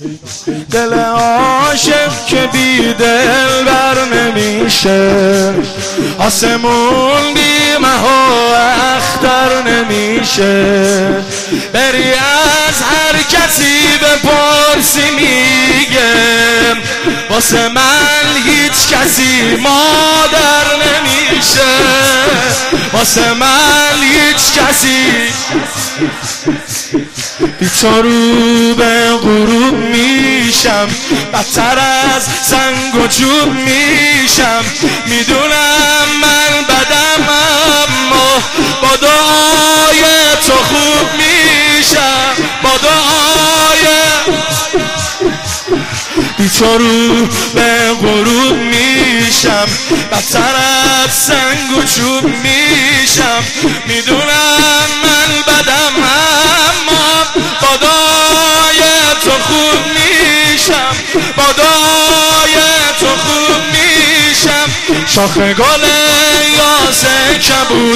دل عاشق که بی دل بر نمیشه، آسمون بی مه و اختر نمیشه. بری از هر کسی بپرسی میگم واسه من هیچ کسی مادر نمیشه، واسه من هیچ کسی. بی تو رو به غروب میشم، بدتر از سنگ و چوب میشم. میدونم من بدم اما با دعای تو خوب میشم، با دعای. بی تو رو به غروب میشم، بدتر از سنگ و چوب میشم. میدونم من بدم اما با دعای تو خوب میشم، با دعای تو خوب میشم. شاخ گل یاسه کبود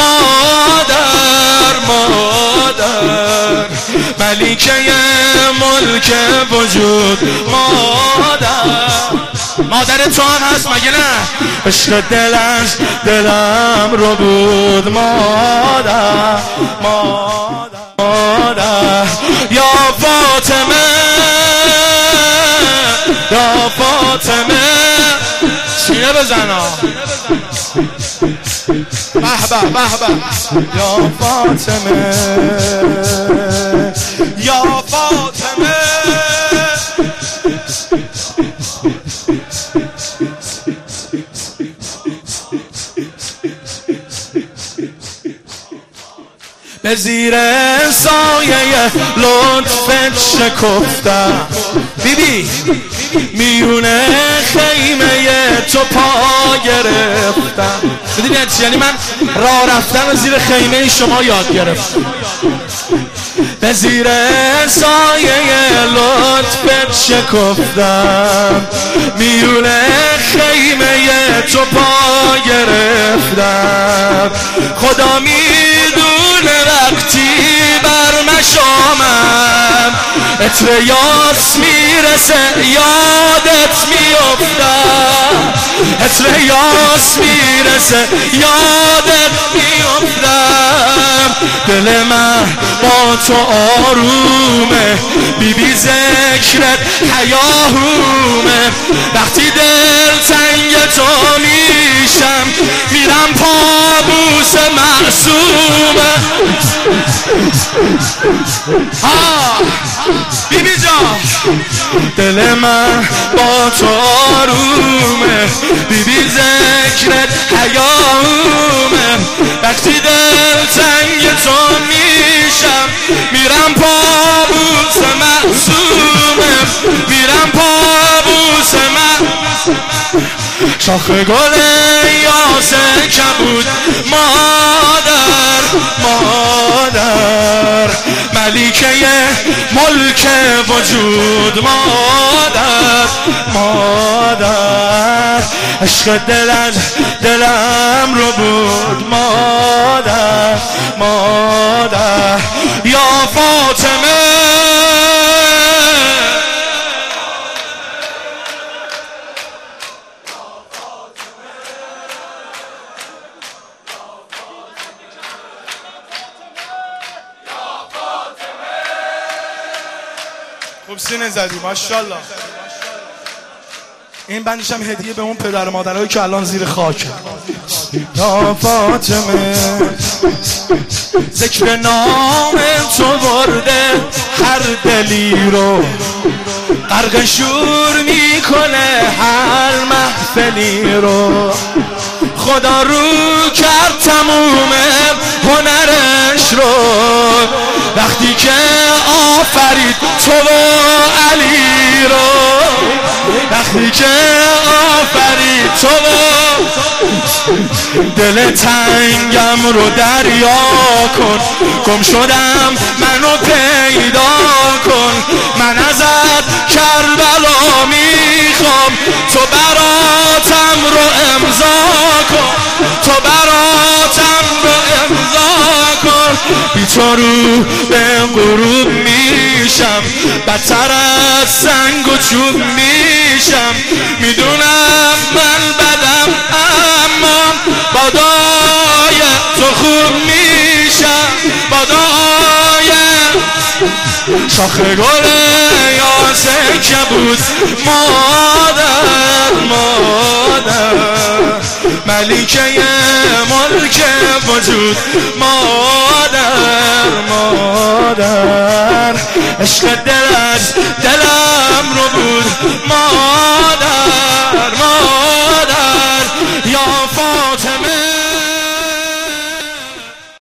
مادر، مادر ملیکه ملک وجود مادر. مادر تو هم هست مگه نه؟ عشق دلش دلم رو بود مادر، مادر، مادر. یا فاطمه، یا فاطمه. سینه بزنا به به به به. یا فاطمه، یا فاطمه. به زیر سایه لطفت شکفتم بیبی، میونه خیمه تو پا گرفتم. دیدین یعنی من راه رفتن زیر خیمه شما یاد گرفتم. به زیر سایه لطفت شکفتم، میونه خیمه تو پا گرفتم. خدا میدونه وقتی بر مشامم عطر یاس میرسه یادت میافتم، عطر یاس میرسه یادت میافتم. دل من با تو آرومه، بیبی ذکرت حیاهومه. وقتی دل تنگ تو میشم میرم پابوس معصومه. بیبی جان دل من با تو آرومه، بیبی ذکرت حیاهومه. وقتی دل تنگ تو میشم میرم پابوس معصومه، میرم پابوس معصومه. شاخ گل یاسه کبود مادر، مادر ملیکه ملک وجود مادر، مادر. عشق دلم رو بود مادر، مادر. یا فاطمه، خوب سینه زدی ماشاءالله. این بندش هم هدیه به اون پدر مادرهایی که الان زیر خاک. یا فاطمه ذکر نام تو برده هر دلی رو، غرق شور میکنه هر محفلی رو. خدا رو کرد تموم هنرش رو وقتی که آفرید تو و علی رو، وقتی که آفرید تو و. دل تنگم رو دریا کن، گم شدم منو پیدا کن. من ازت کربلا میخوام، تو براتم رو امضا کن، تو براتم رو امضا کن. بی تو رو به غروب میشم، بدتر از سنگ و چوب میشم. میدونم من بدم اما بادای تو خوب میشم، بادای شاخ گل یاسه کبود. مادر مادر ملیکه ملک وجود، مادر مادر عشق دل از دلم رو بود. مادر